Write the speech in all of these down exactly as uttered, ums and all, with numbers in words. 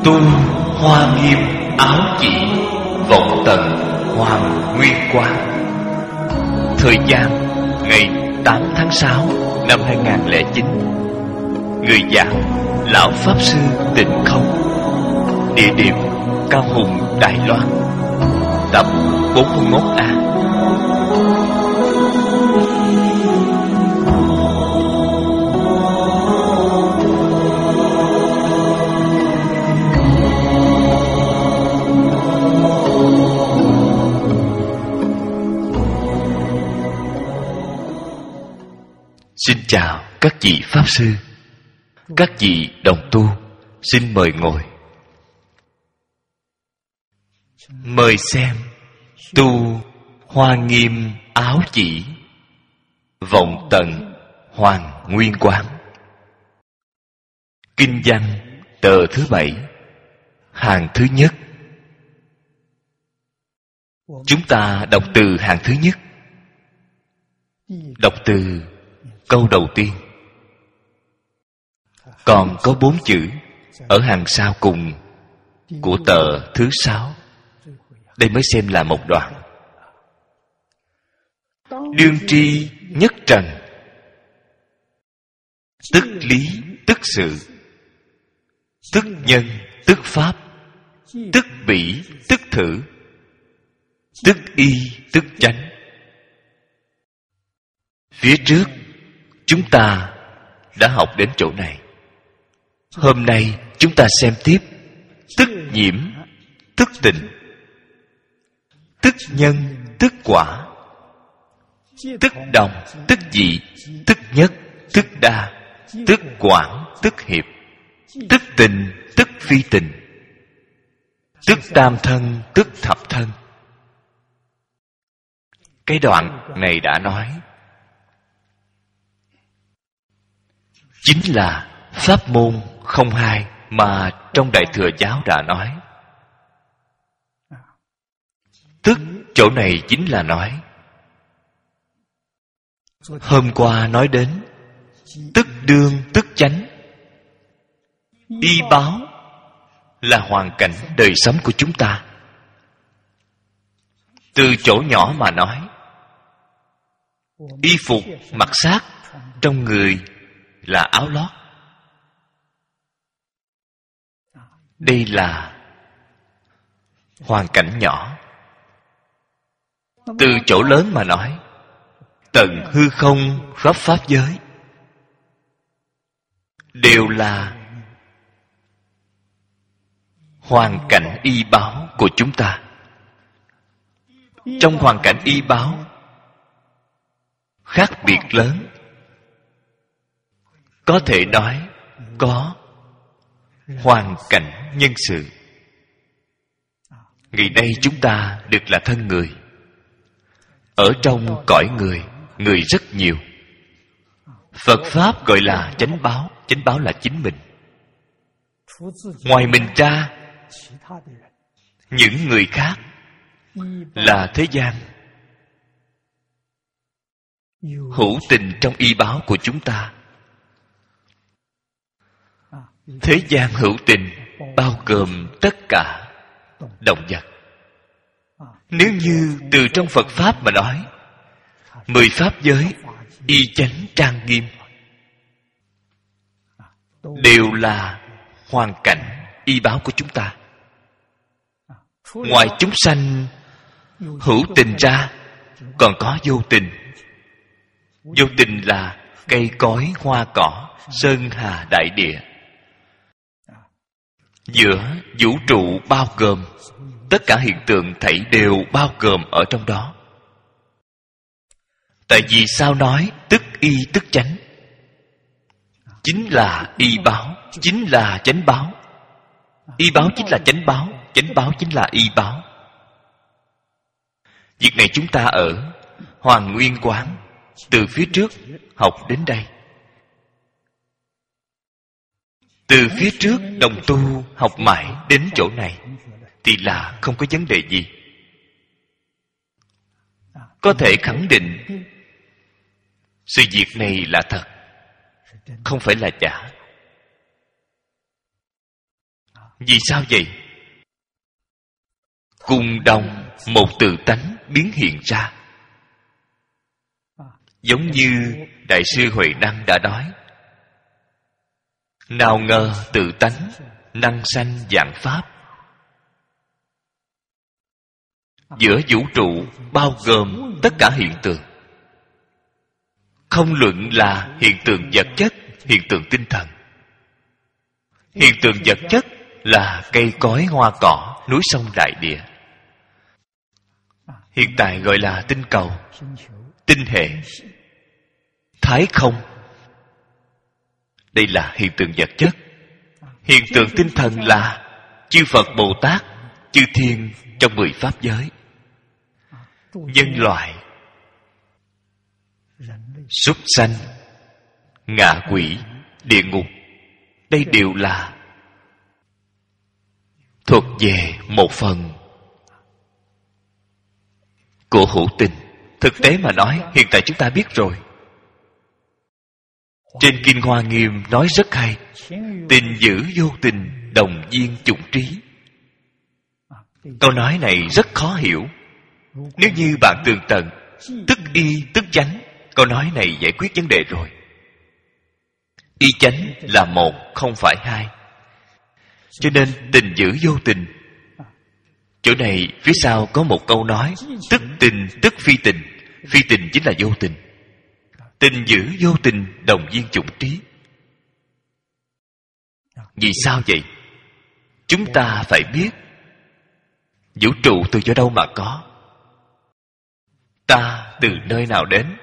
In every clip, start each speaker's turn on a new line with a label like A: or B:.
A: Tu Hoa Nghiêm Áo Chỉ, Vọng Tần Hoàng Nguyên Quán. Thời gian ngày tám tháng sáu năm hai nghìn không trăm lẻ chín. Người giảng Lão Pháp Sư Tịnh Không. Địa điểm Cao Hùng, Đài Loan. Tập bốn mươi mốt A. Xin chào các vị Pháp Sư, các vị đồng tu, xin mời ngồi. Mời xem Tu Hoa Nghiêm Áo Chỉ, Vọng Tần Hoàng Nguyên Quán. Kinh văn tờ thứ bảy, hàng thứ nhất. Chúng ta đọc từ hàng thứ nhất. Đọc từ câu đầu tiên. Còn có bốn chữ ở hàng sau cùng của tờ thứ sáu. Đây mới xem là một đoạn. Đương tri nhất trần, tức lý tức sự, tức nhân tức pháp, tức bỉ tức thử, tức y tức chánh. Phía trước chúng ta đã học đến chỗ này. Hôm nay chúng ta xem tiếp tức nhiễm tức tình, tức nhân tức quả, tức đồng tức dị, tức nhất tức đa, tức quảng tức hiệp, tức tình tức phi tình, tức tam thân tức thập thân. Cái đoạn này đã nói chính là pháp môn không hai mà trong Đại Thừa Giáo đã nói. Tức chỗ này chính là nói, hôm qua nói đến tức đương tức chánh. Y báo là hoàn cảnh đời sống của chúng ta. Từ chỗ nhỏ mà nói, y phục mặc sát trong người là áo lót. Đây là hoàn cảnh nhỏ. Từ chỗ lớn mà nói, tận hư không khắp pháp giới đều là hoàn cảnh y báo của chúng ta. Trong hoàn cảnh y báo khác biệt lớn, có thể nói có hoàn cảnh nhân sự. Ngày nay chúng ta được là thân người. Ở trong cõi người, người rất nhiều. Phật Pháp gọi là chánh báo. Chánh báo là chính mình. Ngoài mình ra, những người khác là thế gian. Hữu tình trong y báo của chúng ta. Thế gian hữu tình bao gồm tất cả động vật. Nếu như từ trong Phật Pháp mà nói, mười pháp giới y chánh trang nghiêm đều là hoàn cảnh y báo của chúng ta. Ngoài chúng sanh hữu tình ra, còn có vô tình. Vô tình là cây cối, hoa cỏ, sơn hà đại địa. Giữa vũ trụ bao gồm, tất cả hiện tượng thảy đều bao gồm ở trong đó. Tại vì sao nói tức y tức chánh? Chính là y báo, chính là chánh báo. Y báo chính là chánh báo, chánh báo chính là y báo. Việc này chúng ta ở Hoàng Nguyên Quán từ phía trước học đến đây. Từ phía trước đồng tu học mãi đến chỗ này thì là không có vấn đề gì. Có thể khẳng định sự việc này là thật, không phải là giả. Vì sao vậy? Cùng đồng một tự tánh biến hiện ra. Giống như Đại sư Huệ Năng đã nói: nào ngờ tự tánh năng sanh vạn pháp. Giữa vũ trụ bao gồm tất cả hiện tượng, không luận là hiện tượng vật chất, hiện tượng tinh thần. Hiện tượng vật chất là cây cối hoa cỏ, núi sông đại địa. Hiện tại gọi là tinh cầu, tinh hệ, thái không. Đây là hiện tượng vật chất. Hiện tượng tinh thần là chư Phật Bồ Tát, chư thiên trong mười pháp giới, nhân loại, súc sanh, ngạ quỷ, địa ngục. Đây đều là thuộc về một phần của hữu tình. Thực tế mà nói, hiện tại chúng ta biết rồi. Trên Kinh Hoa Nghiêm nói rất hay: tình dữ vô tình, đồng viên chủng trí. Câu nói này rất khó hiểu. Nếu như bạn tường tận, tức y tức chánh, câu nói này giải quyết vấn đề rồi. Y chánh là một, không phải hai. Cho nên tình dữ vô tình. Chỗ này phía sau có một câu nói: tức tình tức phi tình. Phi tình chính là vô tình. Tình dữ vô tình, đồng viên chủng trí. Vì sao vậy? Chúng ta phải biết vũ trụ từ chỗ đâu mà có, ta từ nơi nào đến.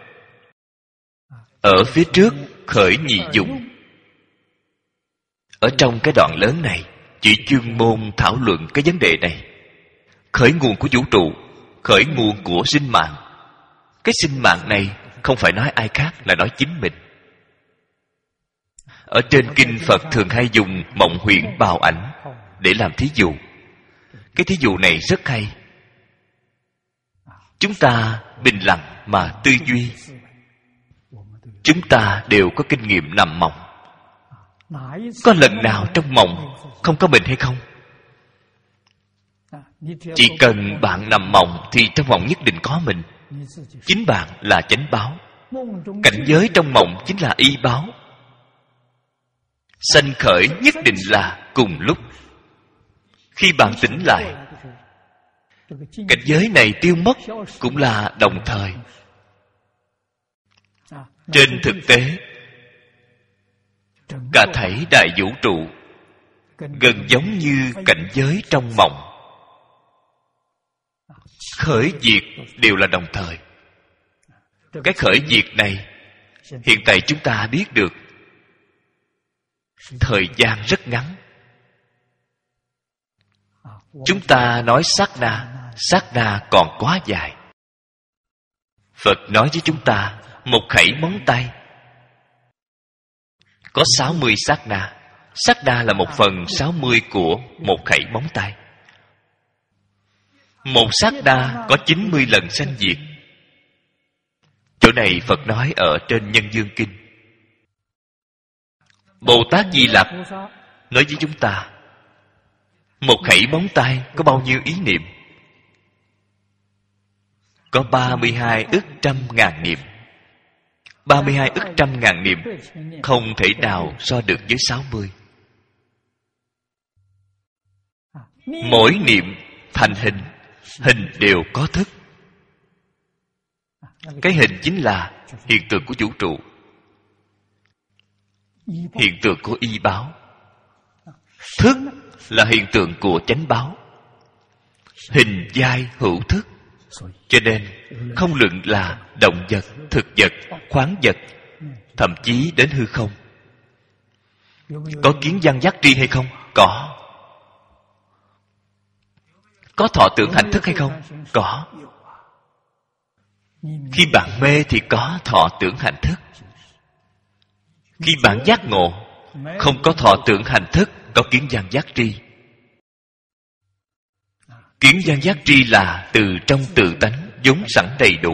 A: Ở phía trước khởi nhị dụng. Ở trong cái đoạn lớn này chỉ chuyên môn thảo luận cái vấn đề này. Khởi nguồn của vũ trụ, khởi nguồn của sinh mạng. Cái sinh mạng này không phải nói ai khác, là nói chính mình. Ở trên kinh Phật thường hay dùng mộng huyễn bào ảnh để làm thí dụ. Cái thí dụ này rất hay. Chúng ta bình lặng mà tư duy. Chúng ta đều có kinh nghiệm nằm mộng. Có lần nào trong mộng không có mình hay không? Chỉ cần bạn nằm mộng thì trong mộng nhất định có mình. Chính bạn là chánh báo. Cảnh giới trong mộng chính là y báo. Sanh khởi nhất định là cùng lúc. Khi bạn tỉnh lại, cảnh giới này tiêu mất cũng là đồng thời. Trên thực tế, cả thảy đại vũ trụ gần giống như cảnh giới trong mộng. Khởi diệt đều là đồng thời. Cái khởi diệt này hiện tại chúng ta biết được, thời gian rất ngắn. Chúng ta nói sát na, sát na còn quá dài. Phật nói với chúng ta một khẩy móng tay có sáu mươi sát na. Sát na là một phần sáu mươi của một khẩy móng tay. Một sát na có chín mươi lần sanh diệt. Chỗ này Phật nói ở trên Nhân Dương Kinh. Bồ Tát Di Lặc nói với chúng ta một khẩy móng tay có bao nhiêu ý niệm? Có ba mươi hai ức trăm ngàn niệm. Ba mươi hai ức trăm ngàn niệm không thể nào so được với sáu mươi. Mỗi niệm thành hình, hình đều có thức. Cái hình chính là hiện tượng của vũ trụ, hiện tượng của y báo. Thức là hiện tượng của chánh báo. Hình giai hữu thức. Cho nên không luận là động vật, thực vật, khoáng vật, thậm chí đến hư không. Có kiến văn giác tri hay không? Có. Có thọ tưởng hành thức hay không? Có. Khi bạn mê thì có thọ tưởng hành thức. Khi bạn giác ngộ, không có thọ tưởng hành thức, có kiến văn giác tri. Kiến văn giác tri là từ trong tự tánh vốn sẵn đầy đủ.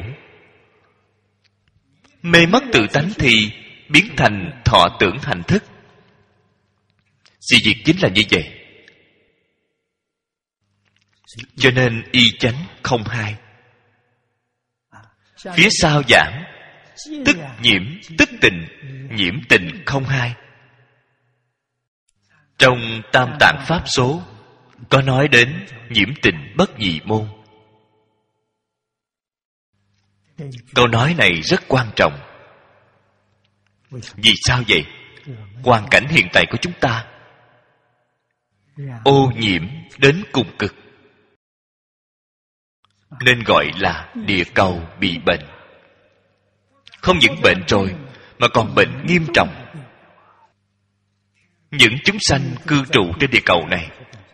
A: Mê mất tự tánh thì biến thành thọ tưởng hành thức. Sự việc chính là như vậy. Cho nên y chánh không hai. Phía sau giảng tức nhiễm tức tình, nhiễm tình không hai. Trong Tam Tạng Pháp Số có nói đến nhiễm tình bất nhị môn. Câu nói này rất quan trọng. Vì sao vậy? Hoàn cảnh hiện tại của chúng ta ô nhiễm đến cùng cực, nên gọi là địa cầu bị bệnh. Không những bệnh rồi mà còn bệnh nghiêm trọng. Những chúng sanh cư trụ trên địa cầu này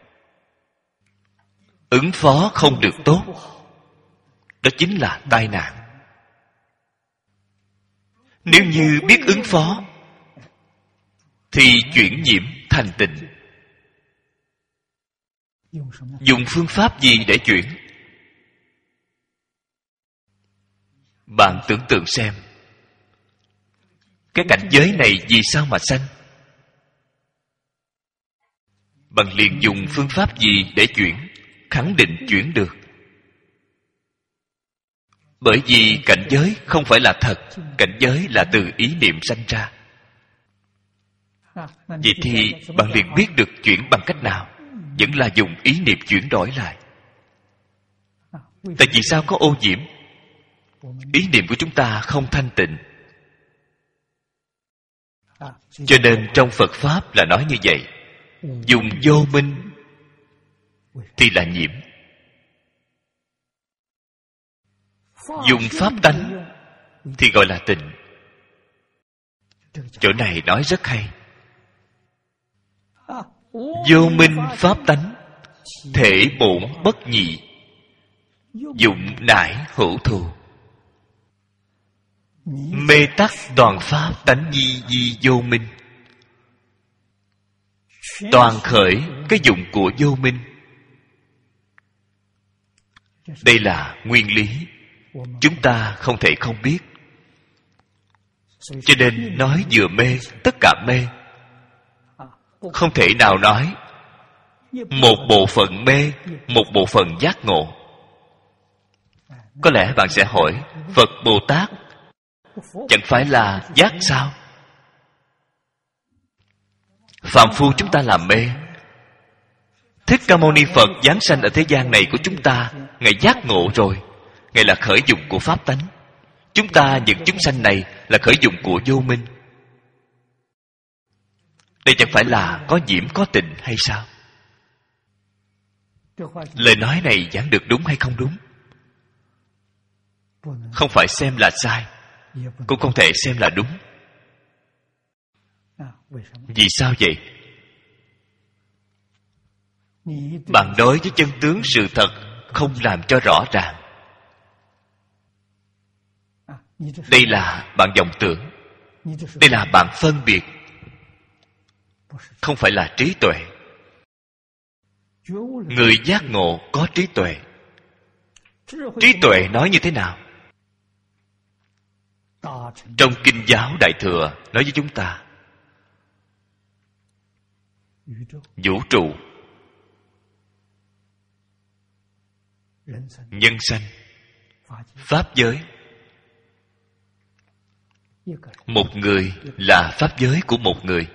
A: ứng phó không được tốt, đó chính là tai nạn. Nếu như biết ứng phó thì chuyển nhiễm thành tịnh. Dùng phương pháp gì để chuyển? Bạn tưởng tượng xem, cái cảnh giới này vì sao mà sanh? Bạn liền dùng phương pháp gì để chuyển? Khẳng định chuyển được. Bởi vì cảnh giới không phải là thật, cảnh giới là từ ý niệm sanh ra. Vậy thì bạn liền biết được chuyển bằng cách nào? Vẫn là dùng ý niệm chuyển đổi lại. Tại vì sao có ô nhiễm? Ý niệm của chúng ta không thanh tịnh. Cho nên trong Phật Pháp là nói như vậy. Dùng vô minh thì là nhiễm. Dùng pháp tánh thì gọi là tịnh. Chỗ này nói rất hay. Vô minh pháp tánh, thể bổn bất nhị, dụng nải hữu thù. Mê tắc toàn pháp tánh nhi di vô minh. Toàn khởi cái dụng của vô minh. Đây là nguyên lý, chúng ta không thể không biết. Cho nên nói vừa mê, tất cả mê. Không thể nào nói một bộ phận mê, một bộ phận giác ngộ. Có lẽ bạn sẽ hỏi, Phật Bồ Tát chẳng phải là giác sao? Phàm phu chúng ta làm mê. Thích Ca Mâu Ni Phật giáng sanh ở thế gian này của chúng ta, Ngài giác ngộ rồi. Ngài là khởi dụng của pháp tánh. Chúng ta những chúng sanh này là khởi dụng của vô minh. Đây chẳng phải là có nhiễm có tịnh hay sao? Lời nói này giảng được đúng hay không đúng? Không phải xem là sai, cũng không thể xem là đúng. Vì sao vậy? Bạn đối với chân tướng sự thật không làm cho rõ ràng. Đây là bạn vọng tưởng. Đây là bạn phân biệt, không phải là trí tuệ. Người giác ngộ có trí tuệ. Trí tuệ nói như thế nào? Trong Kinh giáo Đại Thừa nói với chúng ta, vũ trụ, nhân sanh, pháp giới. Một người là pháp giới của một người.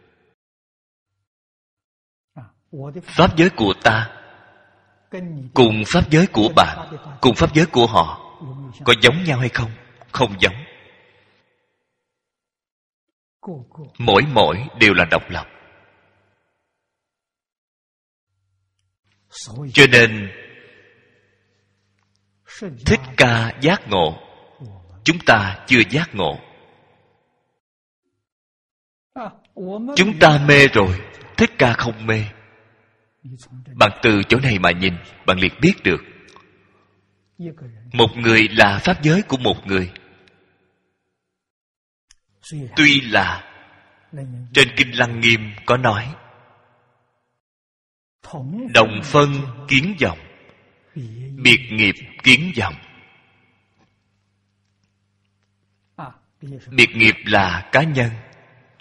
A: Pháp giới của ta cùng pháp giới của bạn, cùng pháp giới của họ có giống nhau hay không? Không giống. Mỗi mỗi đều là độc lập. Cho nên Thích Ca giác ngộ, chúng ta chưa giác ngộ. Chúng ta mê rồi, Thích Ca không mê. Bạn từ chỗ này mà nhìn, bạn liền biết được. Một người là pháp giới của một người. Tuy là trên Kinh Lăng Nghiêm có nói đồng phân kiến vọng, biệt nghiệp kiến vọng. Biệt nghiệp là cá nhân,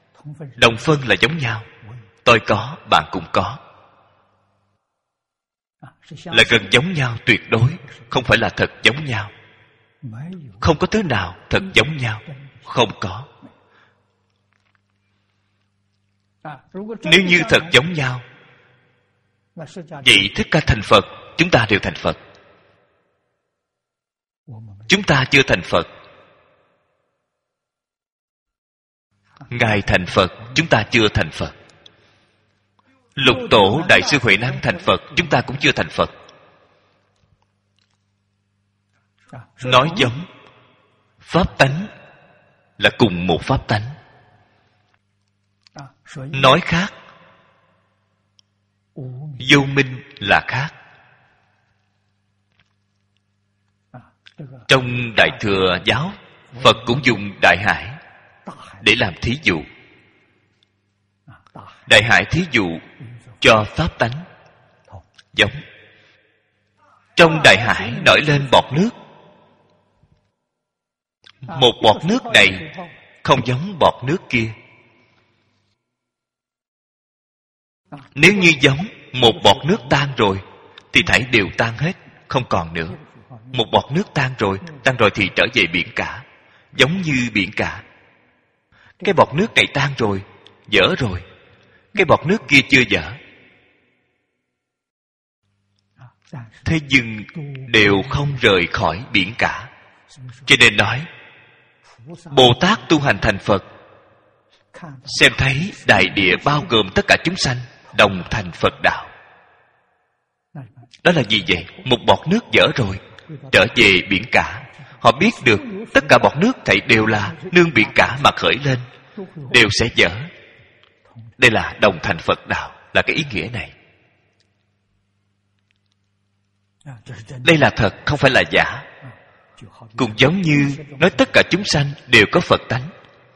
A: đồng phân là giống nhau. Tôi có, bạn cũng có. là gần giống nhau tuyệt đối, không phải là thật giống nhau. Không có thứ nào thật giống nhau, không có. Nếu như thật giống nhau, vậy Thích Ca thành Phật, chúng ta đều thành Phật. Chúng ta chưa thành Phật. Ngài thành Phật, chúng ta chưa thành Phật. Lục Tổ Đại sư Huệ Năng thành Phật, chúng ta cũng chưa thành Phật. Nói giống, pháp tánh là cùng một pháp tánh. Nói khác, vô minh là khác. Trong Đại Thừa Giáo, Phật cũng dùng Đại Hải để làm thí dụ. Đại Hải thí dụ cho pháp tánh giống. Trong Đại Hải nổi lên bọt nước. Một bọt nước này không giống bọt nước kia. Nếu như giống, một bọt nước tan rồi thì thảy đều tan hết, không còn nữa. Một bọt nước tan rồi, tan rồi thì trở về biển cả, giống như biển cả. Cái bọt nước này tan rồi, dở rồi, cái bọt nước kia chưa dở. Thế nhưng đều không rời khỏi biển cả. Cho nên nói, Bồ Tát tu hành thành Phật, xem thấy đại địa bao gồm tất cả chúng sanh đồng thành Phật đạo. Đó là gì vậy? Một bọt nước dở rồi, trở về biển cả. Họ biết được tất cả bọt nước thảy đều là nương biển cả mà khởi lên, đều sẽ dở. Đây là đồng thành Phật đạo, là cái ý nghĩa này. Đây là thật, không phải là giả. Cũng giống như nói tất cả chúng sanh đều có Phật tánh.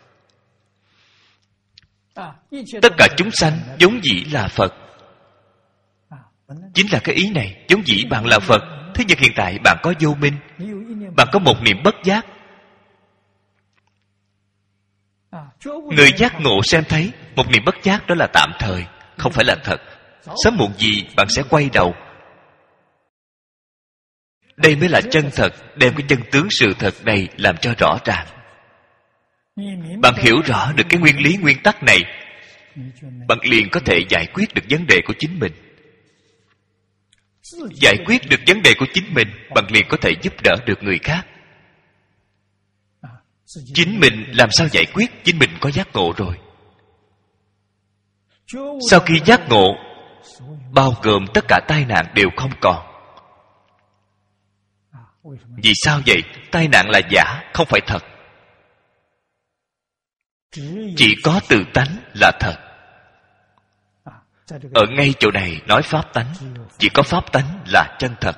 A: Tất cả chúng sanh vốn dĩ là Phật. Chính là cái ý này. Vốn dĩ bạn là Phật, thế nhưng hiện tại bạn có vô minh, bạn có một niệm bất giác. Người giác ngộ xem thấy một niệm bất giác đó là tạm thời, không phải là thật. Sớm muộn gì bạn sẽ quay đầu. Đây mới là chân thật, đem cái chân tướng sự thật này làm cho rõ ràng. Bạn hiểu rõ được cái nguyên lý nguyên tắc này, bạn liền có thể giải quyết được vấn đề của chính mình. Giải quyết được vấn đề của chính mình, bạn liền có thể giúp đỡ được người khác. Chính mình làm sao giải quyết? Chính mình có giác ngộ rồi. Sau khi giác ngộ, bao gồm tất cả tai nạn đều không còn. Vì sao vậy? Tai nạn là giả, không phải thật. Chỉ có tự tánh là thật. Ở ngay chỗ này nói pháp tánh, chỉ có pháp tánh là chân thật.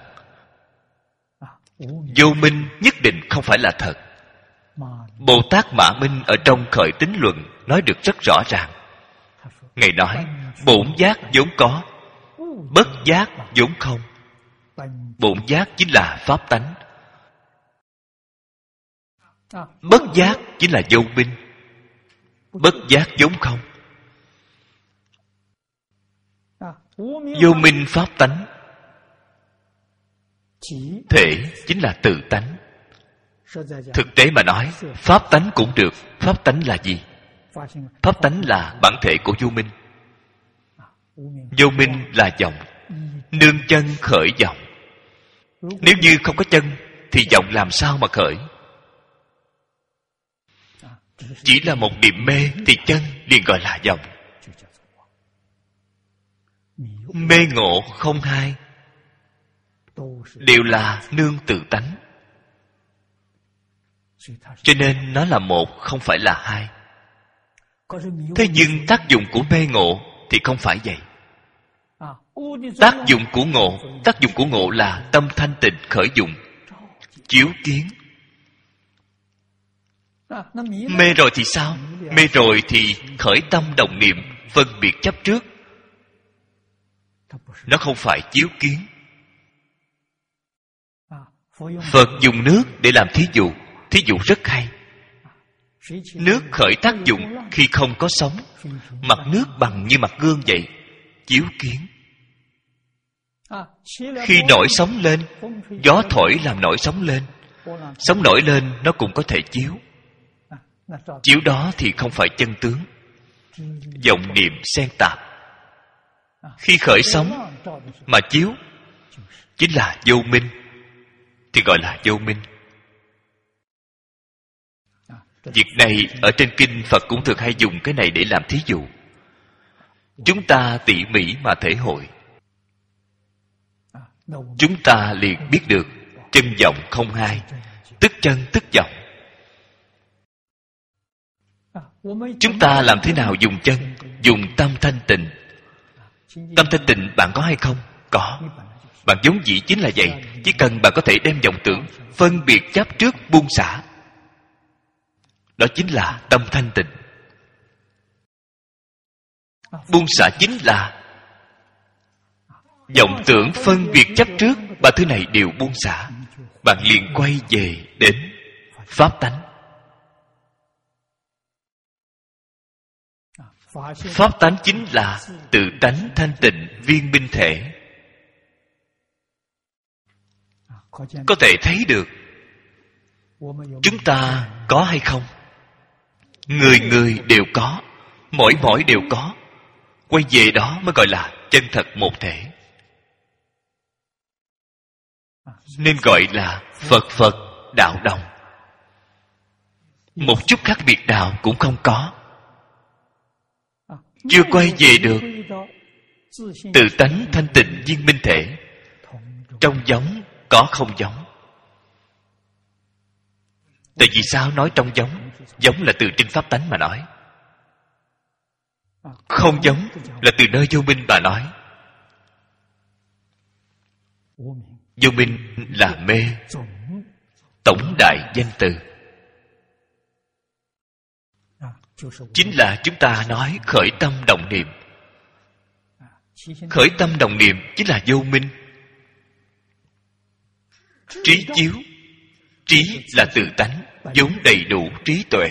A: Vô minh nhất định không phải là thật. Bồ Tát Mã Minh ở trong Khởi Tín Luận nói được rất rõ ràng. Ngài nói, bổn giác vốn có, bất giác vốn không. Bổn giác chính là pháp tánh, bất giác chính là vô minh. Bất giác vốn không. Vô minh pháp tánh, thể chính là tự tánh. Thực tế mà nói, pháp tánh cũng được. Pháp tánh là gì? Pháp tánh là bản thể của vô minh. Vô minh là vọng, nương chân khởi vọng. Nếu như không có chân thì vọng làm sao mà khởi? Chỉ là một niệm mê thì chân liền gọi là vọng. Mê ngộ không hai, đều là nương tự tánh. Cho nên nó là một, không phải là hai. Thế nhưng tác dụng của mê ngộ thì không phải vậy. Tác dụng của ngộ, tác dụng của ngộ là tâm thanh tịnh khởi dụng, chiếu kiến. Mê rồi thì sao? Mê rồi thì khởi tâm đồng niệm, phân biệt chấp trước. Nó không phải chiếu kiến. Phật dùng nước để làm thí dụ. Thí dụ rất hay. Nước khởi tác dụng khi không có sóng. Mặt nước bằng như mặt gương vậy, chiếu kiến. Khi nổi sóng lên, gió thổi làm nổi sóng lên. Sóng nổi lên nó cũng có thể chiếu. Chiếu đó thì không phải chân tướng, vọng niệm xen tạp. Khi khởi sóng mà chiếu chính là vô minh, thì gọi là vô minh. Việc này ở trên kinh Phật cũng thường hay dùng cái này để làm thí dụ. Chúng ta tỉ mỉ mà thể hội, chúng ta liền biết được chân vọng không hai, tức chân tức vọng. Chúng ta làm thế nào dùng chân? Dùng tâm thanh tịnh. Tâm thanh tịnh bạn có hay không? Có. Bạn vốn dĩ chính là vậy. Chỉ cần bạn có thể đem vọng tưởng phân biệt chấp trước buông xả, đó chính là tâm thanh tịnh. Buông xả chính là vọng tưởng phân biệt chấp trước, ba thứ này đều buông xả. Bạn liền quay về đến pháp tánh. Pháp tánh chính là tự tánh thanh tịnh viên minh thể. Có thể thấy được chúng ta có hay không? Người người đều có, mỗi mỗi đều có. Quay về đó mới gọi là chân thật một thể, nên gọi là Phật Phật đạo đồng. Một chút khác biệt nào cũng không có. Chưa quay về được tự tánh thanh tịnh viên minh thể. Trong giống có không giống. Tại vì sao nói trong giống? Giống là từ trên pháp tánh mà nói. Không giống là từ nơi vô minh mà nói. Vô minh là mê, tổng đại danh từ. Chính là chúng ta nói khởi tâm động niệm. Khởi tâm động niệm chính là vô minh. Trí chiếu, trí là tự tánh, vốn đầy đủ trí tuệ.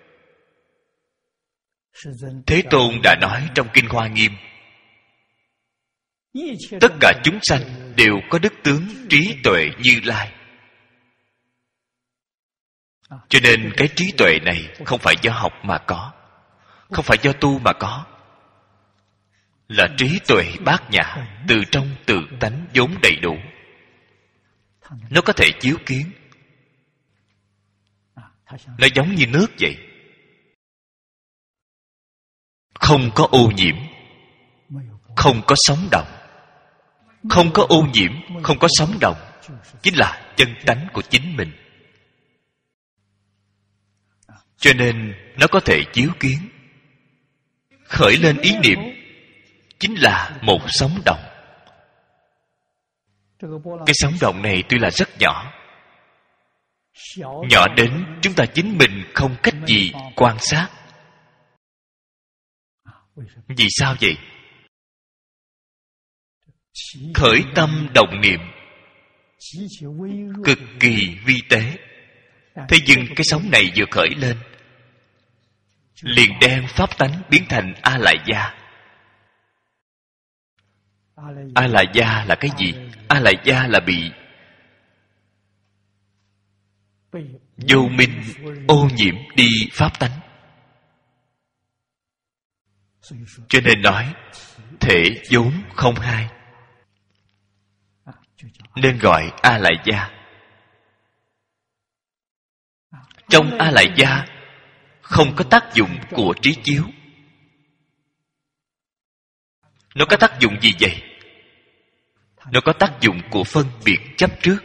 A: Thế Tôn đã nói trong Kinh Hoa Nghiêm, tất cả chúng sanh đều có đức tướng trí tuệ Như Lai. Cho nên cái trí tuệ này không phải do học mà có, không phải do tu mà có, là trí tuệ bát nhã, từ trong tự tánh vốn đầy đủ. Nó có thể chiếu kiến. Nó giống như nước vậy, không có ô nhiễm, không có sóng động. Không có ô nhiễm, không có sóng động, chính là chân tánh của chính mình. Cho nên nó có thể chiếu kiến. Khởi lên ý niệm chính là một sóng động. Cái sóng động này tuy là rất nhỏ, nhỏ đến chúng ta chính mình không cách gì quan sát. Vì sao vậy? Khởi tâm động niệm cực kỳ vi tế. Thế nhưng cái sóng này vừa khởi lên, liền đem pháp tánh biến thành A Lại Gia. A Lại Gia là cái gì? A Lại Gia là bị vô minh ô nhiễm đi pháp tánh. Cho nên nói thể vốn không hai, nên gọi A Lại Gia. Trong A Lại Gia không có tác dụng của trí chiếu. Nó có tác dụng gì vậy? Nó có tác dụng của phân biệt chấp trước.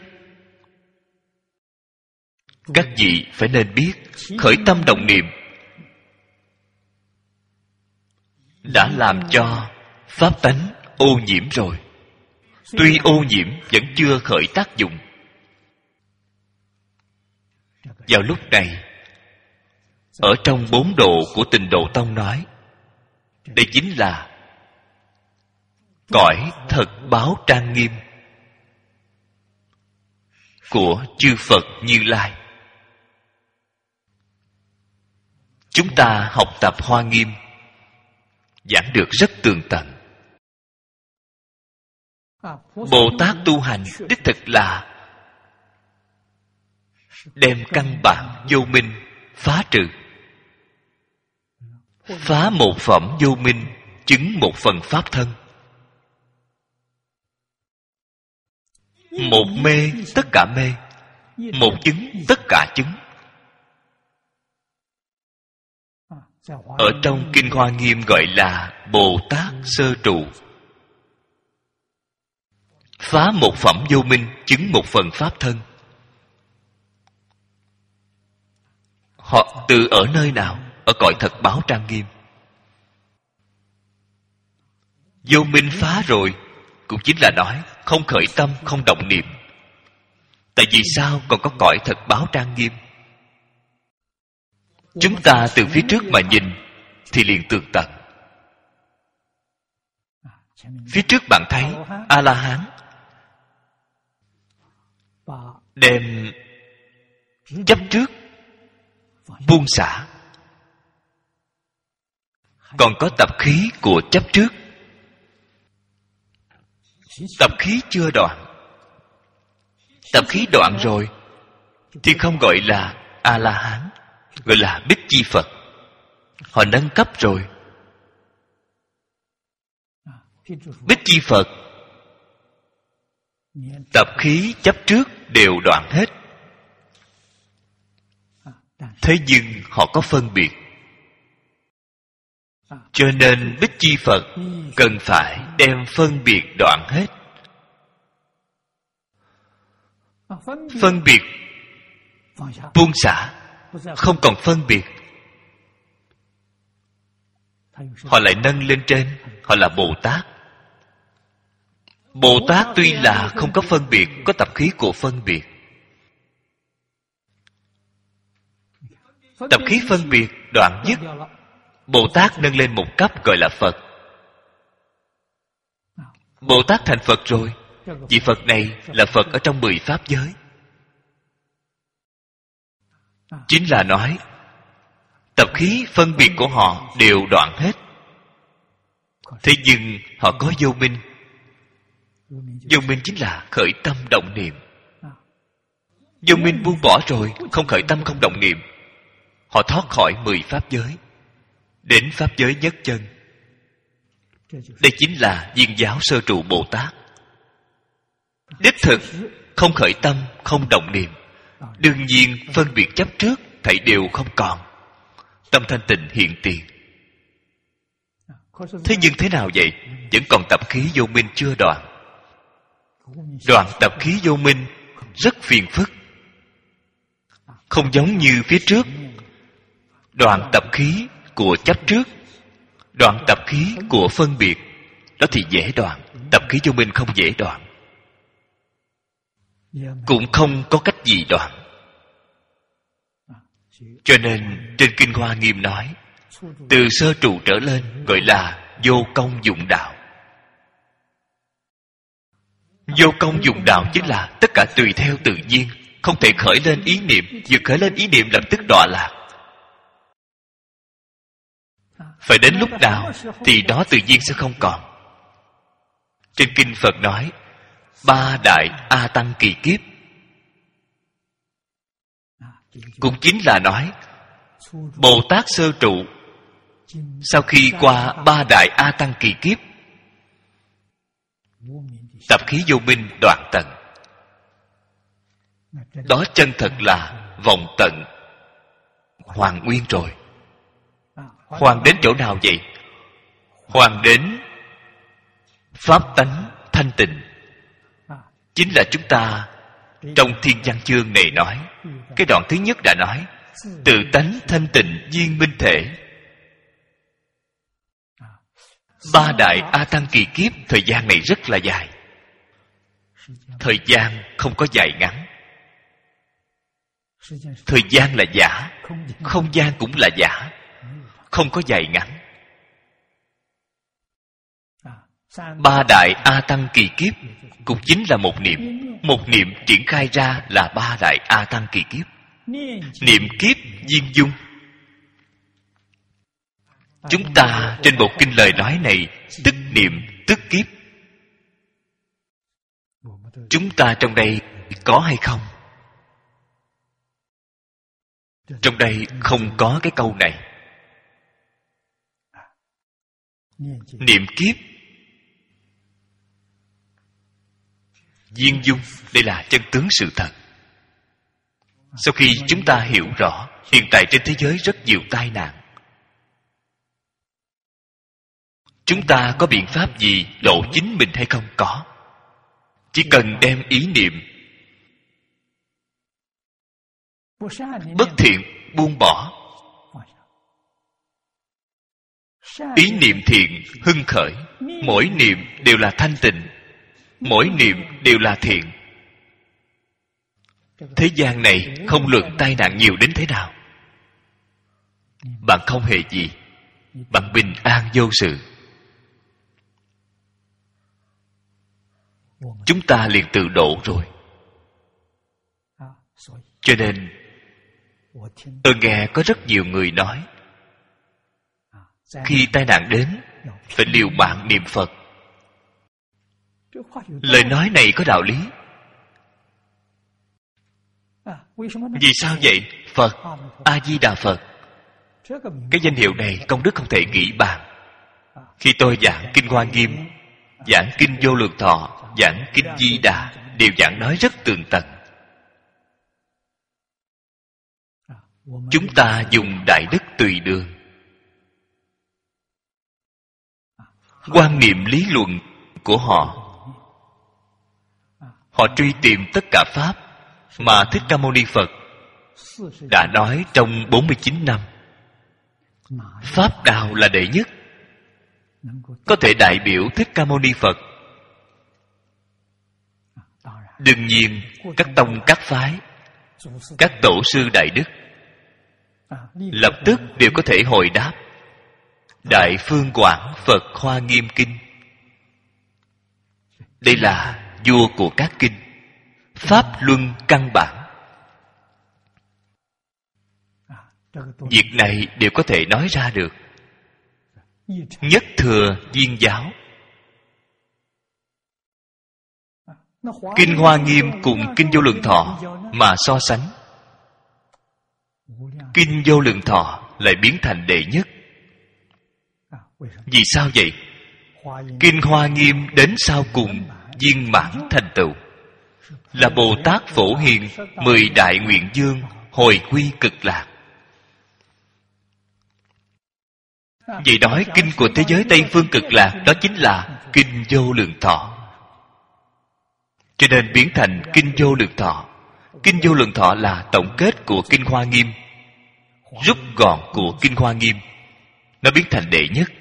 A: Các vị phải nên biết, khởi tâm động niệm đã làm cho pháp tánh ô nhiễm rồi. Tuy ô nhiễm vẫn chưa khởi tác dụng. Vào lúc này, ở trong bốn độ của Tịnh Độ Tông nói, đây chính là cõi thật báo trang nghiêm của chư Phật Như Lai. Chúng ta học tập Hoa Nghiêm giảng được rất tường tận. Bồ Tát tu hành đích thực là đem căn bản vô minh phá trừ. Phá một phẩm vô minh, chứng một phần pháp thân. Một mê tất cả mê, một chứng tất cả chứng. Ở trong Kinh Hoa Nghiêm gọi là Bồ Tát sơ trụ. Phá một phẩm vô minh, chứng một phần pháp thân. Họ từ ở nơi nào? Ở cõi thật báo trang nghiêm. Vô minh phá rồi, cũng chính là nói không khởi tâm, không động niệm. Tại vì sao còn có cõi thật báo trang nghiêm? Chúng ta từ phía trước mà nhìn thì liền tường tận. Phía trước bạn thấy A-la-hán đem chấp trước buông xả, còn có tập khí của chấp trước. Tập khí chưa đoạn. Tập khí đoạn rồi thì không gọi là A-la-hán, gọi là Bích Chi Phật. Họ nâng cấp rồi. Bích Chi Phật tập khí chấp trước đều đoạn hết. Thế nhưng họ có phân biệt. Cho nên Bích Chi Phật cần phải đem phân biệt đoạn hết. Phân biệt buông xả, không còn phân biệt. Họ lại nâng lên trên, họ là Bồ Tát. Bồ Tát tuy là không có phân biệt, có tập khí của phân biệt. Tập khí phân biệt đoạn dứt, Bồ Tát nâng lên một cấp gọi là Phật. Bồ Tát thành Phật rồi. Vị Phật này là Phật ở trong mười pháp giới. Chính là nói tập khí phân biệt của họ đều đoạn hết. Thế nhưng họ có vô minh. Vô minh chính là khởi tâm động niệm. Vô minh buông bỏ rồi, không khởi tâm không động niệm, họ thoát khỏi mười pháp giới, đến pháp giới nhất chân. Đây chính là viên giáo sơ trụ Bồ Tát. Đích thực không khởi tâm, không động niệm, đương nhiên phân biệt chấp trước thảy đều không còn, tâm thanh tịnh hiện tiền. Thế nhưng thế nào vậy? Vẫn còn tập khí vô minh chưa đoạn. Đoạn tập khí vô minh rất phiền phức. Không giống như phía trước, đoạn tập khí của chấp trước, đoạn tập khí của phân biệt, đó thì dễ đoạn. Tập khí vô minh không dễ đoạn, cũng không có cách gì đoạn. Cho nên trên Kinh Hoa Nghiêm nói, từ sơ trụ trở lên gọi là vô công dụng đạo. Vô công dụng đạo chính là tất cả tùy theo tự nhiên, không thể khởi lên ý niệm, vừa khởi lên ý niệm lập tức đọa lạc. Phải đến lúc nào thì đó tự nhiên sẽ không còn. Trên Kinh Phật nói ba đại A Tăng kỳ kiếp, cũng chính là nói Bồ Tát sơ trụ sau khi qua ba đại A Tăng kỳ kiếp, tập khí vô minh đoạn tận. Đó chân thật là vọng tận hoàn nguyên rồi. Hoàn đến chỗ nào vậy? Hoàn đến pháp tánh thanh tịnh. Chính là chúng ta trong Thiên Văn Chương này nói, cái đoạn thứ nhất đã nói tự tánh thanh tịnh viên minh thể. Ba đại A Tăng kỳ kiếp, thời gian này rất là dài. Thời gian không có dài ngắn. Thời gian là giả, không gian cũng là giả, không có dài ngắn. Ba đại A Tăng kỳ kiếp cũng chính là một niệm. Một niệm triển khai ra là ba đại A Tăng kỳ kiếp. Niệm kiếp viên dung. Chúng ta trên một kinh lời nói này, tức niệm tức kiếp. chúng ta trong đây có hay không? Trong đây không có cái câu này. Niệm kiếp, viên dung, đây là chân tướng sự thật. Sau khi chúng ta hiểu rõ hiện tại trên thế giới rất nhiều tai nạn, chúng ta có biện pháp gì độ chính mình hay không? Có. Chỉ cần đem ý niệm bất thiện buông bỏ, ý niệm thiện hưng khởi, mỗi niệm đều là thanh tịnh, mỗi niệm đều là thiện. Thế gian này không luận tai nạn nhiều đến thế nào, bạn không hề gì, bạn bình an vô sự. Chúng ta liền tự độ rồi. Cho nên tôi nghe có rất nhiều người nói, khi tai nạn đến phải liều mạng niệm Phật. Lời nói này có đạo lý. Vì sao vậy? Phật, A-di-đà Phật, cái danh hiệu này công đức không thể nghĩ bàn. Khi tôi giảng Kinh Hoa Nghiêm, giảng Kinh Vô Lượng Thọ, giảng Kinh Di Đà, đều giảng nói rất tường tận. Chúng ta dùng đại đức tùy đường, quan niệm lý luận của họ. Họ truy tìm tất cả pháp mà Thích Ca Mâu Ni Phật đã nói trong bốn mươi chín năm. Pháp nào là đệ nhất, có thể đại biểu Thích Ca Mâu Ni Phật? Đương nhiên các tông các phái, các tổ sư đại đức lập tức đều có thể hồi đáp. Đại Phương Quảng Phật Hoa Nghiêm Kinh, đây là vua của các kinh, pháp luân căn bản. Việc này đều có thể nói ra được. Nhất thừa viên giáo, Kinh Hoa Nghiêm cùng Kinh Vô Lượng Thọ mà so sánh, Kinh Vô Lượng Thọ lại biến thành đệ nhất. Vì sao vậy? Kinh Hoa Nghiêm đến sau cùng viên mãn thành tựu, là Bồ Tát Phổ Hiền mười đại nguyện dương hồi quy cực lạc. Vậy nói kinh của thế giới Tây Phương cực lạc đó chính là Kinh Vô Lượng Thọ. Cho nên biến thành Kinh Vô Lượng Thọ. Kinh Vô Lượng Thọ là tổng kết của Kinh Hoa Nghiêm, rút gọn của Kinh Hoa Nghiêm, nó biến thành đệ nhất.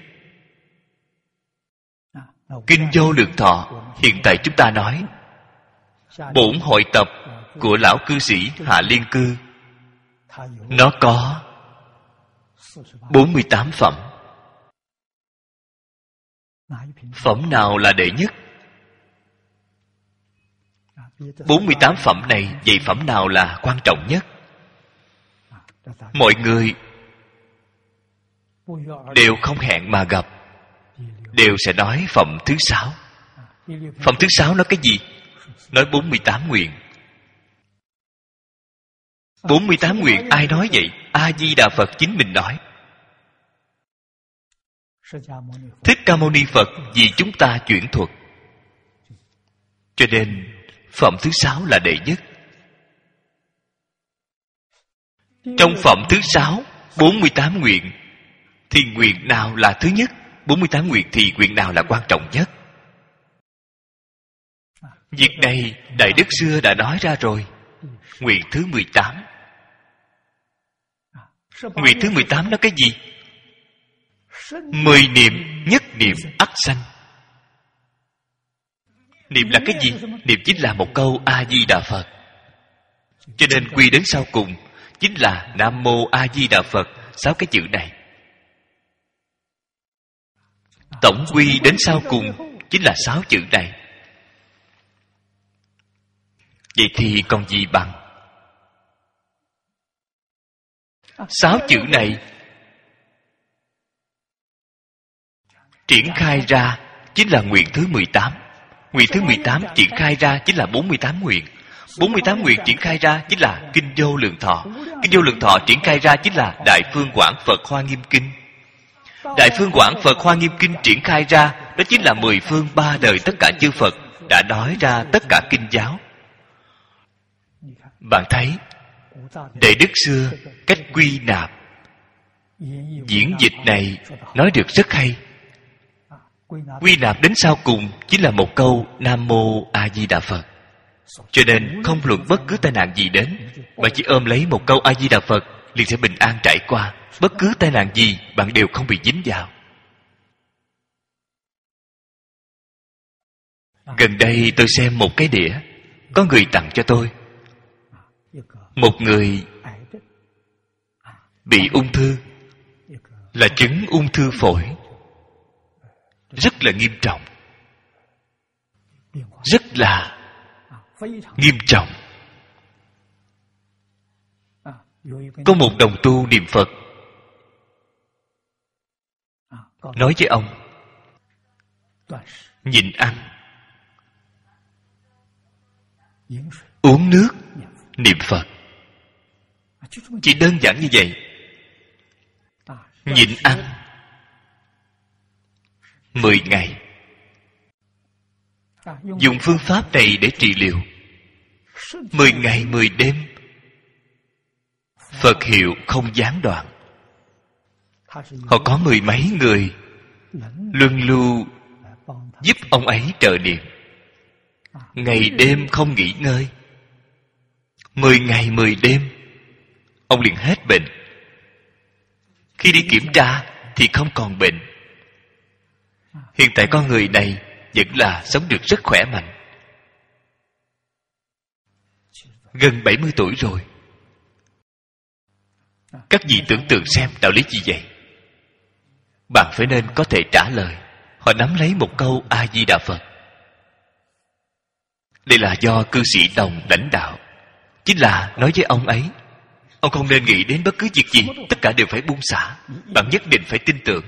A: Kinh Vô Lượng Thọ hiện tại chúng ta nói, bổn hội tập của lão cư sĩ Hạ Liên Cư, nó có bốn mươi tám phẩm. Phẩm nào là đệ nhất? bốn mươi tám phẩm này, vậy phẩm nào là quan trọng nhất? Mọi người đều không hẹn mà gặp, đều sẽ nói phẩm thứ sáu. Phẩm thứ sáu nói cái gì? Nói bốn mươi tám nguyện. bốn mươi tám nguyện ai nói vậy? A-di-đà Phật chính mình nói. Thích Ca Mâu Ni Phật vì chúng ta chuyển thuật. Cho nên phẩm thứ sáu là đệ nhất. Trong phẩm thứ sáu, bốn mươi tám nguyện, thì nguyện nào là thứ nhất? bốn mươi tám nguyện thì nguyện nào là quan trọng nhất? Việc này Đại Đức xưa đã nói ra rồi. Nguyện thứ mười tám. Nguyện thứ mười tám là cái gì? Mười niệm nhất niệm ắt sanh. Niệm là cái gì? Niệm chính là một câu A-di-đà Phật. Cho nên quy đến sau cùng chính là Nam Mô A-di-đà Phật. Sáu cái chữ này tổng quy đến sau cùng chính là sáu chữ này. Vậy thì còn gì bằng? Sáu chữ này triển khai ra chính là nguyện thứ mười tám. Nguyện thứ mười tám triển khai ra chính là bốn mươi tám nguyện. bốn mươi tám nguyện triển khai ra chính là Kinh Vô Lượng Thọ. Kinh Vô Lượng Thọ triển khai ra chính là Đại Phương Quảng Phật Hoa Nghiêm Kinh. Đại Phương Quảng Phật Hoa Nghiêm Kinh triển khai ra, đó chính là mười phương ba đời tất cả chư Phật đã nói ra tất cả kinh giáo. Bạn thấy, Đại Đức xưa cách quy nạp, diễn dịch này nói được rất hay. Quy nạp đến sau cùng chính là một câu Nam Mô A Di Đà Phật. Cho nên không luận bất cứ tai nạn gì đến, bạn chỉ ôm lấy một câu A Di Đà Phật liền sẽ bình an trải qua. Bất cứ tai nạn gì bạn đều không bị dính vào. Gần đây tôi xem một cái đĩa, có người tặng cho tôi. Một người bị ung thư, là chứng ung thư phổi, rất là nghiêm trọng, rất là nghiêm trọng. Có một đồng tu niệm Phật nói với ông, nhịn ăn, uống nước, niệm Phật. Chỉ đơn giản như vậy. Nhịn ăn mười ngày, dùng phương pháp này để trị liệu. Mười ngày mười đêm, Phật hiệu không gián đoạn. Họ có mười mấy người luân lưu giúp ông ấy trợ niệm, ngày đêm không nghỉ ngơi. Mười ngày mười đêm, ông liền hết bệnh. Khi đi kiểm tra thì không còn bệnh. Hiện tại con người này vẫn là sống được rất khỏe mạnh, gần bảy mươi tuổi rồi. Các vị tưởng tượng xem đạo lý gì vậy? Bạn phải nên có thể trả lời. Họ nắm lấy một câu A Di Đà Phật. Đây là do cư sĩ Đồng lãnh đạo, chính là nói với ông ấy, ông không nên nghĩ đến bất cứ việc gì, tất cả đều phải buông xả. Bạn nhất định phải tin tưởng,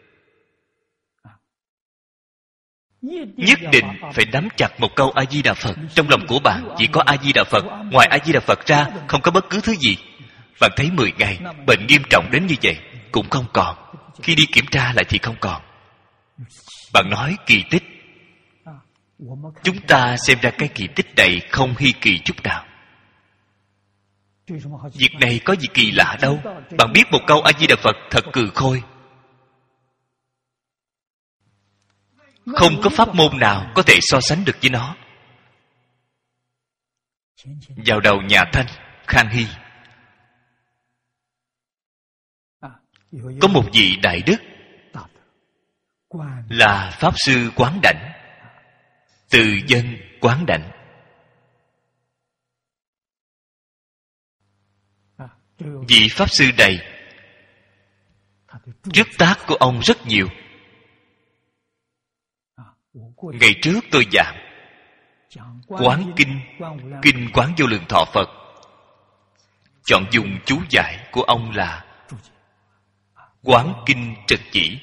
A: nhất định phải nắm chặt một câu A Di Đà Phật. Trong lòng của bạn chỉ có A Di Đà Phật, ngoài A Di Đà Phật ra không có bất cứ thứ gì. Bạn thấy mười ngày bệnh nghiêm trọng đến như vậy cũng không còn, khi đi kiểm tra lại thì không còn. Bạn nói kỳ tích. Chúng ta xem ra cái kỳ tích này không hy kỳ chút nào. Việc này có gì kỳ lạ đâu. Bạn biết một câu A Di Đà Phật thật cừ khôi. Không có pháp môn nào có thể so sánh được với nó. Vào đầu nhà Thanh, Khang Hy, có một vị đại đức là Pháp Sư Quán Đảnh, từ dân Quán Đảnh. Vị Pháp Sư này, trước tác của ông rất nhiều. Ngày trước tôi giảng Quán Kinh, Kinh Quán Vô Lượng Thọ Phật, chọn dùng chú giải của ông là Quán Kinh Trật Chỉ.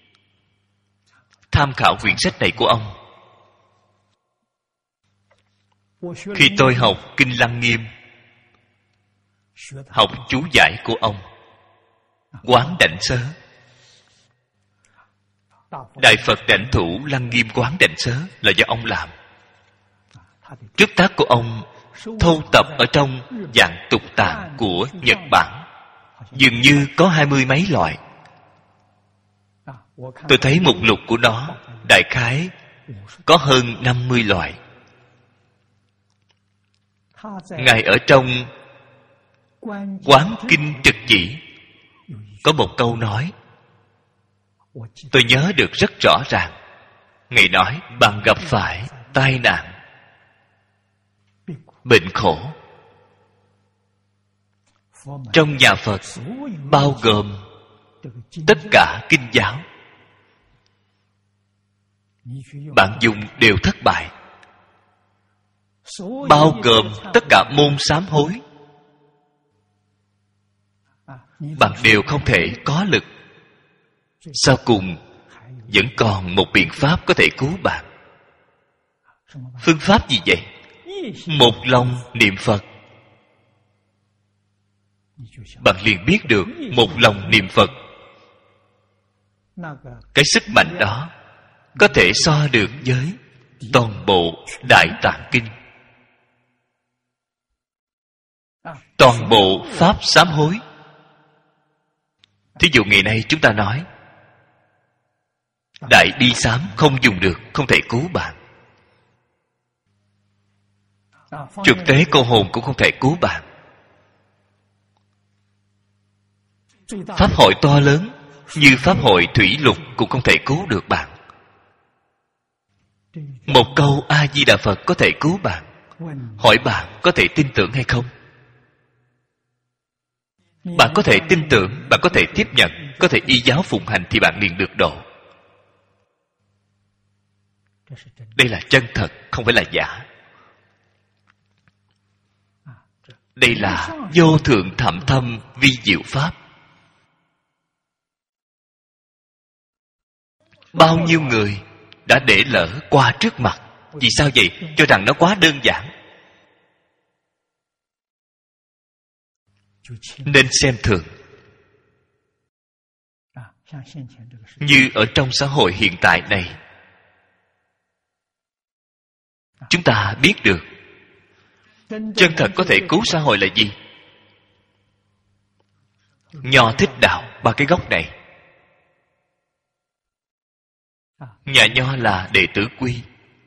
A: Tham khảo quyển sách này của ông. Khi tôi học Kinh Lăng Nghiêm, học chú giải của ông Quán Đảnh Sớ. Đại Phật Đảnh Thủ Lăng Nghiêm Quán Đảnh Sớ là do ông làm. Trước tác của ông thâu tập ở trong dạng tục tạng của Nhật Bản, dường như có hai mươi mấy loại. Tôi thấy mục lục của nó đại khái có hơn năm mươi loại. Ngài ở trong Quán Kinh Trật Chỉ có một câu nói tôi nhớ được rất rõ ràng. Ngài nói, bạn gặp phải tai nạn, bệnh khổ, trong nhà Phật bao gồm tất cả kinh giáo, bạn dùng đều thất bại, bao gồm tất cả môn sám hối, bạn đều không thể có lực. Sau cùng vẫn còn một biện pháp có thể cứu bạn. Phương pháp gì vậy? Một lòng niệm Phật. Bạn liền biết được một lòng niệm Phật, cái sức mạnh đó có thể so được với toàn bộ Đại Tạng Kinh, toàn bộ Pháp sám hối. Thí dụ ngày nay chúng ta nói Đại Bi Sám không dùng được, không thể cứu bạn. Trực tế câu hồn cũng không thể cứu bạn. Pháp hội to lớn như Pháp hội Thủy Lục cũng không thể cứu được bạn. Một câu A-di-đà Phật có thể cứu bạn. Hỏi bạn có thể tin tưởng hay không? Bạn có thể tin tưởng, bạn có thể tiếp nhận, có thể y giáo phụng hành thì bạn liền được độ. Đây là chân thật, không phải là giả. Đây là vô thượng thậm thâm vi diệu Pháp. Bao nhiêu người đã để lỡ qua trước mặt. Vì sao vậy? Cho rằng nó quá đơn giản. Nên xem thường. Như ở trong xã hội hiện tại này, chúng ta biết được chân thật có thể cứu xã hội là gì? Nho Thích Đạo, ba cái gốc này. Nhà Nho là đệ tử quy,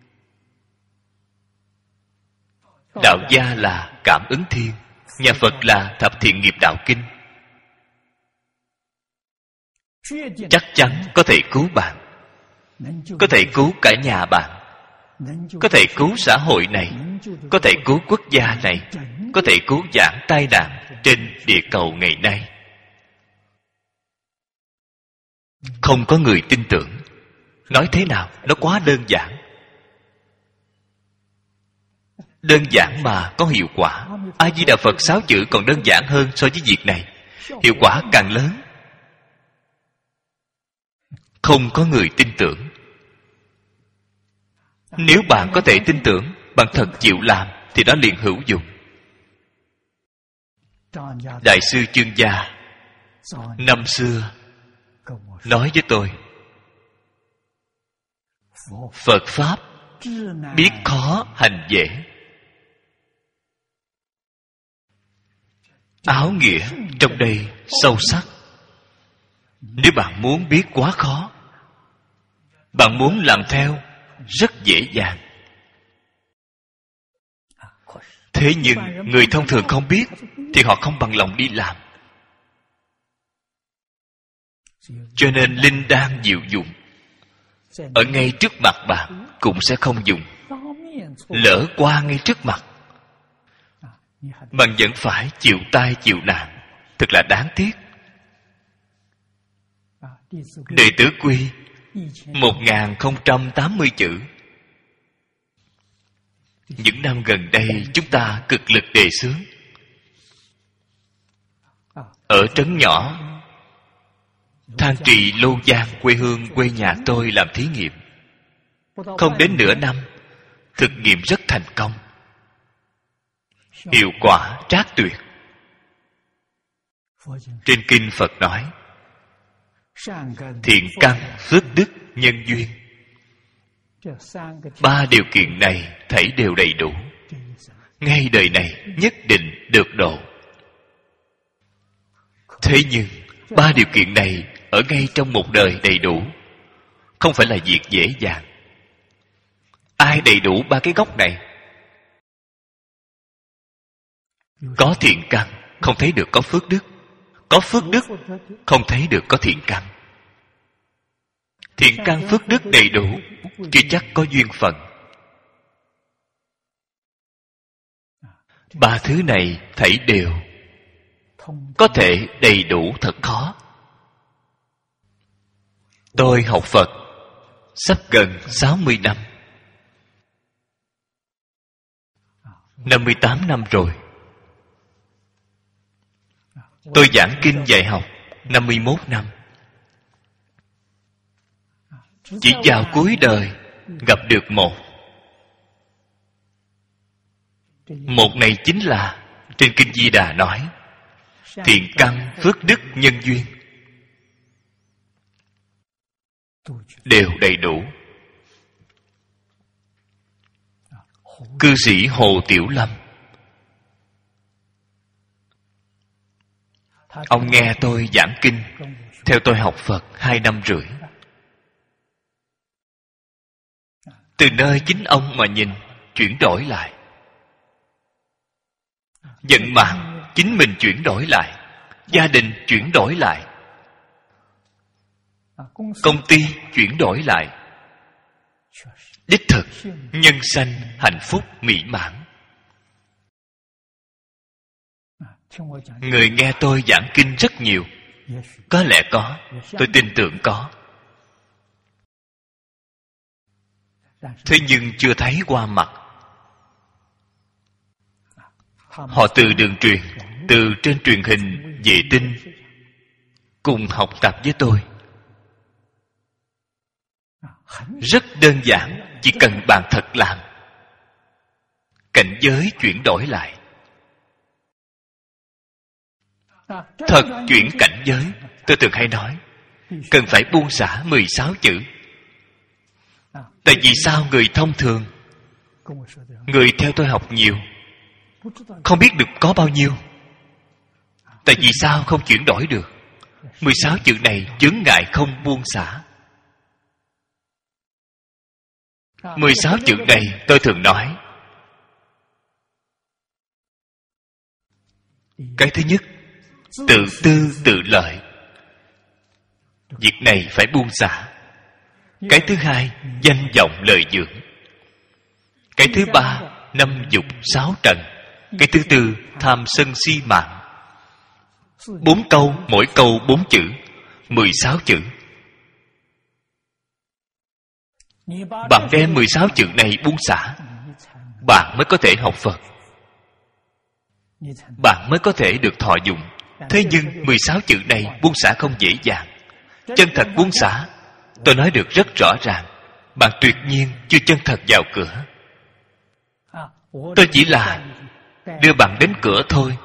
A: đạo gia là cảm ứng thiên, nhà Phật là thập thiện nghiệp đạo kinh. Chắc chắn có thể cứu bạn, có thể cứu cả nhà bạn, có thể cứu xã hội này, có thể cứu quốc gia này, có thể cứu giảng tai nạn trên địa cầu ngày nay. Không có người tin tưởng. Nói thế nào? Nó quá đơn giản. Đơn giản mà có hiệu quả. A-di-đà Phật sáu chữ còn đơn giản hơn so với việc này. Hiệu quả càng lớn. Không có người tin tưởng. Nếu bạn có thể tin tưởng, bạn thật chịu làm, thì đó liền hữu dụng. Đại sư Chương Gia năm xưa nói với tôi, Phật Pháp biết khó hành dễ. Áo nghĩa trong đây sâu sắc. Nếu bạn muốn biết quá khó, bạn muốn làm theo rất dễ dàng. Thế nhưng người thông thường không biết thì họ không bằng lòng đi làm. Cho nên linh đan diệu dụng ở ngay trước mặt bạn cũng sẽ không dùng. Lỡ qua ngay trước mặt, bạn vẫn phải chịu tai chịu nạn. Thật là đáng tiếc. Đệ tử quy một nghìn không trăm tám mươi chữ. Những năm gần đây chúng ta cực lực đề xướng. Ở trấn nhỏ Than Trì Lô Giang, quê hương quê nhà tôi làm thí nghiệm. Không đến nửa năm, thực nghiệm rất thành công, hiệu quả trác tuyệt. Trên kinh Phật nói, thiện căn, phước đức, nhân duyên, ba điều kiện này thảy đều đầy đủ, ngay đời này nhất định được độ. Thế nhưng ba điều kiện này ở ngay trong một đời đầy đủ không phải là việc dễ dàng. Ai đầy đủ ba cái gốc này? Có thiện căn không thấy được có phước đức, có phước đức không thấy được có thiện căn. Thiện căn phước đức đầy đủ chưa chắc có duyên phận. Ba thứ này thảy đều có thể đầy đủ thật khó. Tôi học Phật sắp gần sáu mươi năm, năm mươi tám năm rồi. Tôi giảng kinh dạy học năm mươi mốt năm. Chỉ vào cuối đời gặp được một, Một này chính là trên Kinh Di Đà nói thiện căn, phước đức, nhân duyên đều đầy đủ. Cư sĩ Hồ Tiểu Lâm, ông nghe tôi giảng kinh, theo tôi học Phật hai năm rưỡi. Từ nơi chính ông mà nhìn, chuyển đổi lại. Vận mạng chính mình chuyển đổi lại, gia đình chuyển đổi lại, công ty chuyển đổi lại. Đích thực nhân sanh hạnh phúc mỹ mãn. Người nghe tôi giảng kinh rất nhiều. Có lẽ có, tôi tin tưởng có. Thế nhưng chưa thấy qua mặt. Họ từ đường truyền, từ trên truyền hình vệ tinh cùng học tập với tôi. Rất đơn giản, chỉ cần bạn thật làm. Cảnh giới chuyển đổi lại. Thật chuyển cảnh giới. Tôi thường hay nói cần phải buông xả mười sáu chữ. Tại vì sao người thông thường, người theo tôi học nhiều, không biết được có bao nhiêu? Tại vì sao không chuyển đổi được? mười sáu chữ này chướng ngại không buông xả. mười sáu chữ này tôi thường nói. Cái thứ nhất, tự tư tự lợi. Việc này phải buông xả. Cái thứ hai, danh vọng lợi dưỡng. Cái thứ ba, năm dục sáu trần. Cái thứ tư, tham sân si mạng. Bốn câu, mỗi câu bốn chữ, mười sáu chữ. Bạn đem mười sáu chữ này buông xả, bạn mới có thể học Phật, bạn mới có thể được thọ dụng. Thế nhưng mười sáu chữ này buông xả không dễ dàng. Chân thật buông xả, tôi nói được rất rõ ràng, bạn tuyệt nhiên chưa chân thật vào cửa. Tôi chỉ là đưa bạn đến cửa thôi,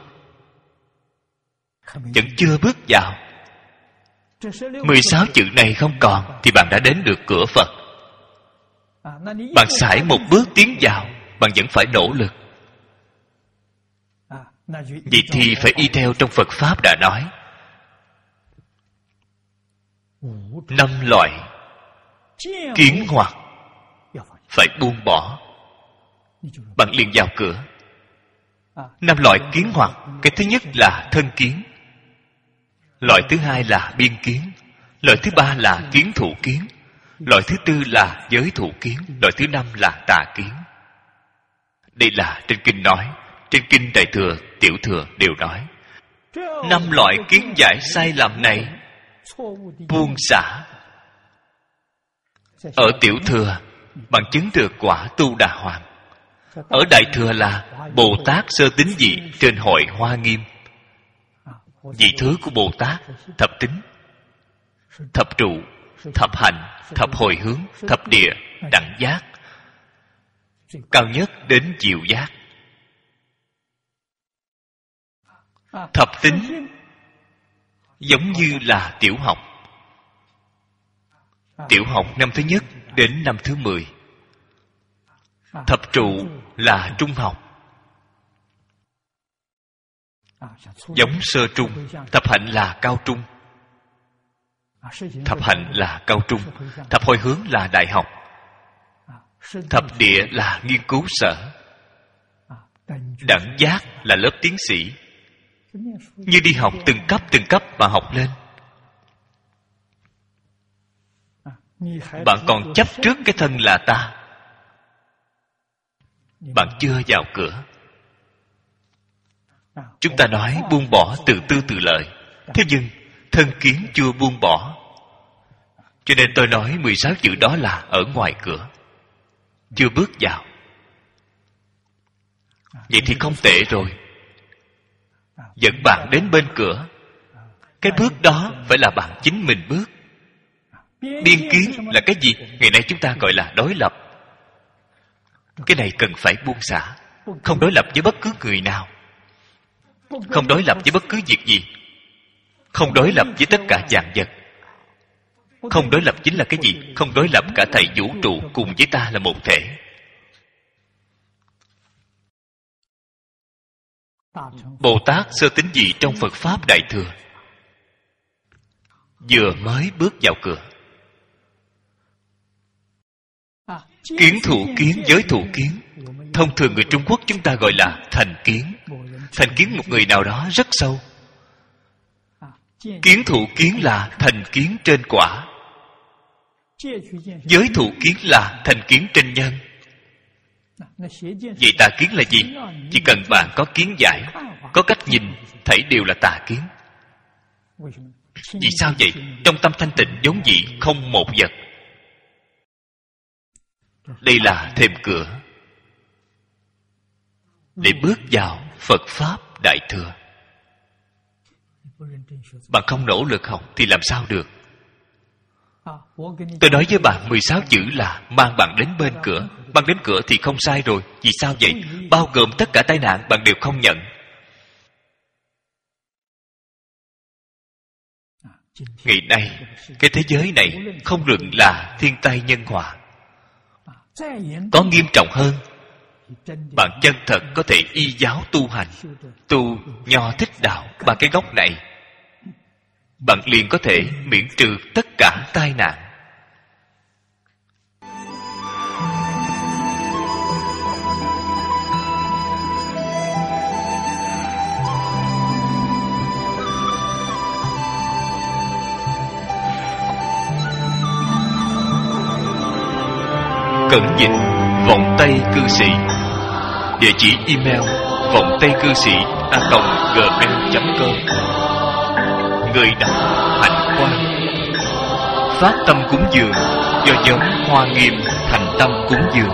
A: vẫn chưa bước vào. Mười sáu chữ này không còn thì bạn đã đến được cửa Phật. Bạn sải một bước tiến vào, bạn vẫn phải nỗ lực. Vậy thì phải y theo trong Phật Pháp đã nói. Năm loại kiến hoặc phải buông bỏ, bạn liền vào cửa. Năm loại kiến hoặc, cái thứ nhất là thân kiến, loại thứ hai là biên kiến, loại thứ ba là kiến thủ kiến, loại thứ tư là giới thủ kiến, loại thứ năm là tà kiến. Đây là trên kinh nói. Trên kinh Đại Thừa, Tiểu Thừa đều nói. Năm loại kiến giải sai lầm này buông xả. Ở Tiểu Thừa bạn chứng được quả Tu Đà Hoàng. Ở Đại Thừa là Bồ Tát sơ tín vị trên hội Hoa Nghiêm. Vị thứ của Bồ Tát thập tính, thập trụ, thập hạnh, thập hồi hướng, thập địa, đẳng giác, cao nhất đến diệu giác. Thập tính giống như là tiểu học. Tiểu học năm thứ nhất đến năm thứ mười. Thập trụ là trung học, giống sơ trung. Thập hạnh là cao trung. Thập hạnh là cao trung. Thập hồi hướng là đại học. Thập địa là nghiên cứu sở. Đẳng giác là lớp tiến sĩ. Như đi học từng cấp từng cấp mà học lên. Bạn còn chấp trước cái thân là ta, bạn chưa vào cửa. Chúng ta nói buông bỏ tự tư tự lợi, thế nhưng thân kiến chưa buông bỏ. Cho nên tôi nói mười sáu chữ đó là ở ngoài cửa, chưa bước vào. Vậy thì không tệ rồi, dẫn bạn đến bên cửa. Cái bước đó phải là bạn chính mình bước. Biên kiến là cái gì? Ngày nay chúng ta gọi là đối lập. Cái này cần phải buông xả. không đối lập với bất cứ người nào, không đối lập với bất cứ việc gì, không đối lập với tất cả vạn vật. Không đối lập chính là cái gì? Không đối lập cả thảy vũ trụ cùng với ta là một thể. Bồ Tát sơ tín gì trong Phật Pháp Đại Thừa, vừa mới bước vào cửa, kiến thủ kiến, giới thủ kiến, thông thường người Trung Quốc chúng ta gọi là thành kiến. Thành kiến một người nào đó rất sâu. Kiến thủ kiến là thành kiến trên quả, giới thủ kiến là thành kiến trên nhân. Vậy tà kiến là gì? Chỉ cần bạn có kiến giải, có cách nhìn, thảy đều là tà kiến. Vì sao vậy? Trong tâm thanh tịnh vốn dĩ không một vật. Đây là thềm cửa để bước vào Phật Pháp Đại Thừa. Bạn không nỗ lực học thì làm sao được? Tôi nói với bạn mười sáu chữ là mang bạn đến bên cửa. Mang đến cửa thì không sai rồi. Vì sao vậy? Bao gồm tất cả tai nạn bạn đều không nhận. Ngày nay, cái thế giới này không luận là thiên tai nhân họa, có nghiêm trọng hơn, bạn chân thật có thể y giáo tu hành, tu nho thích đạo bằng cái gốc này, bạn liền có thể miễn trừ tất cả tai nạn. Cẩn dịch vọng tây cư sĩ. Địa chỉ email vọng tây cư sĩ a còng gmail chấm com. Người đọc Hạnh Quang. Phát tâm cúng dường do nhóm Hoa Nghiêm thành tâm cúng dường.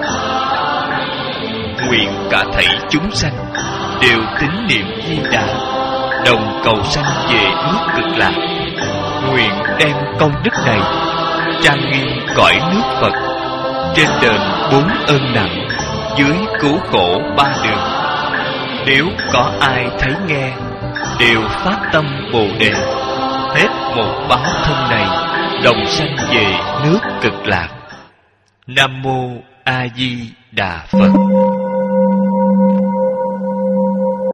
A: Nguyện cả thảy chúng sanh đều tín niệm Di Đà, đồng cầu sanh về nước Cực Lạc. Nguyện đem công đức này trang nghiêm cõi nước Phật, trên đền bốn ơn nặng, dưới cứu khổ ba đường. Nếu có ai thấy nghe, đều phát tâm Bồ Đề, hết một báo thân này, đồng sanh về nước Cực Lạc. Nam mô A Di Đà Phật.